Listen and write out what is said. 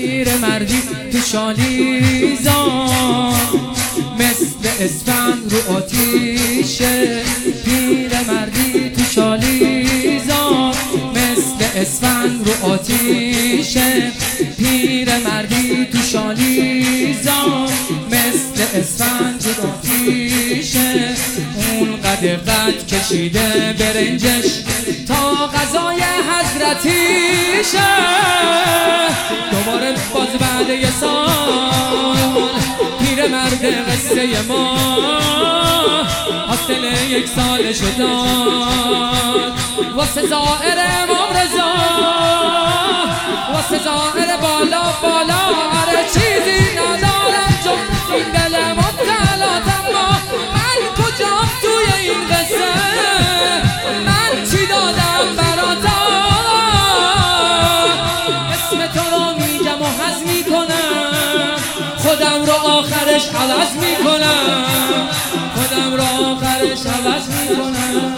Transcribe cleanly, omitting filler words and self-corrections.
پیر مردی تو شالیزان، مثل اسفند رو آتیشه. پیر مردی تو شالیزان، مثل اسفند رو آتیشه. پیر مردی تو شالیزان، مثل اسفند رو آتیشه. اون قد کشیده برنجش تا غذای حضرتیشه. دوباره باز بعد یه سال پیر مرد قصه ما حاصل 1 سالش داد. واسه زائر امام رضا، واسه زائر بالا بالا، هر چیزی ندارم جز این دل مبتلات. اما من کجام توی این قصه؟ من چی دادم براتا؟ اسم تو رو میگم و هضم میکنم، خودم رو آخرش عوض میکنم، خودم رو آخرش عوض میکنم.